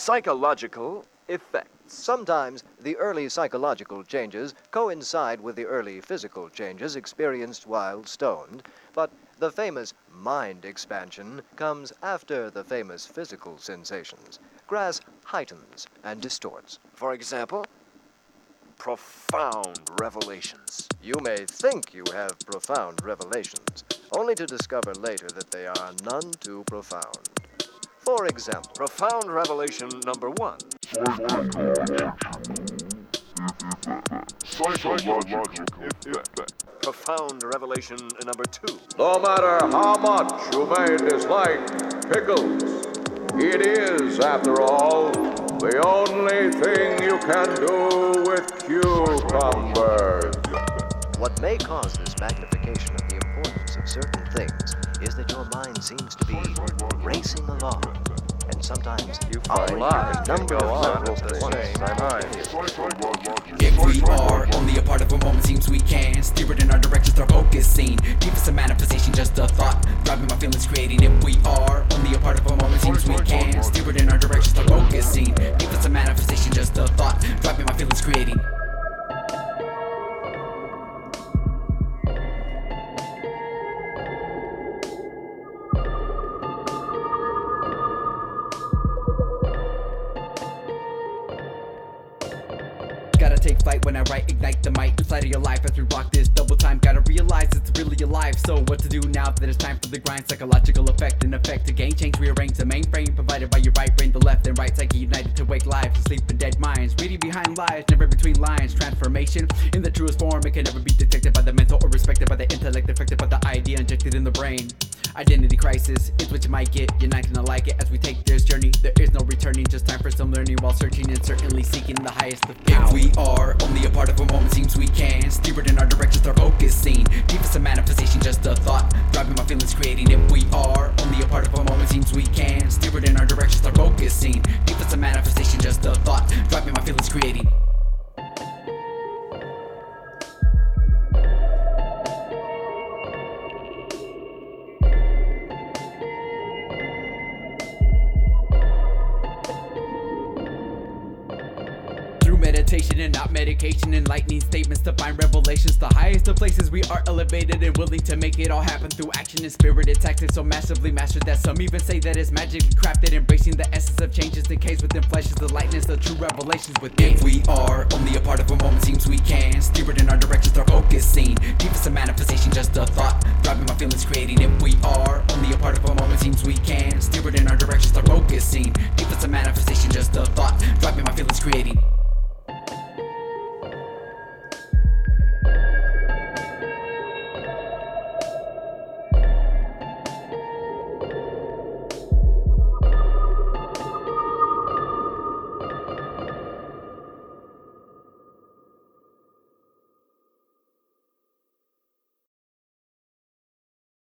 Psychological effects. Sometimes the early psychological changes coincide with the early physical changes experienced while stoned, but the famous mind expansion comes after the famous physical sensations. Grass heightens and distorts. For example, profound revelations. You may think you have profound revelations, only to discover later that they are none too profound. For example, profound revelation number 1. Psychological effect. Profound revelation number 2. No matter how much you may dislike pickles, it is, after all, the only thing you can do with cucumbers. What may cause this magnification of the importance of certain things is that your mind seems to be racing along, and sometimes you find a number of levels at the same time. If we are only a part of a moment, seems we can steer it in our direction, start focusing. Deep as a manifestation, just a thought, driving my feelings, creating. If we are only a part of a moment, seems we can steer it in our direction, start focusing. Deep as a manifestation, just a thought, driving my feelings, creating. Gotta take flight when I write, ignite the mic inside of your life as we rock this double time. Gotta realize it's really alive. So what to do now that it's time for the grind? Psychological effect, an effect to gain change, rearrange the mainframe provided by your right brain, the left and right psyche united to wake lives, asleep in dead minds, reading behind lies, never between lines. Transformation in the truest form, it can never be detected by the mental or respected by the intellect, affected by the idea injected in the brain. Identity crisis is what you might get. You're not gonna like it as we take this journey. There is no returning, just time for some learning while searching and certainly seeking the highest of power. If we are only a part of a moment, seems we can steer it in our direction, start focusing. Deep as a manifestation, just a thought, driving my feelings, creating. If we are only a part of a moment, seems we can steer it in our direction, start focusing. Deep as a manifestation, just a thought, driving my feelings, creating. Meditation and not medication, enlightening statements to find revelations. The highest of places we are elevated and willing to make it all happen through action and spirited tactics, so massively mastered that some even say that it's magically crafted. Embracing the essence of changes encased within flesh is the lightness of true revelations within. If we are only a part of a moment, seems we can steer it in our direction, start focusing. Deep as a manifestation, just a thought, driving my feelings, creating. If we are only a part of a moment, seems we can steer it in our direction, start focusing. Deep as a manifestation, just a thought, driving my feelings, creating.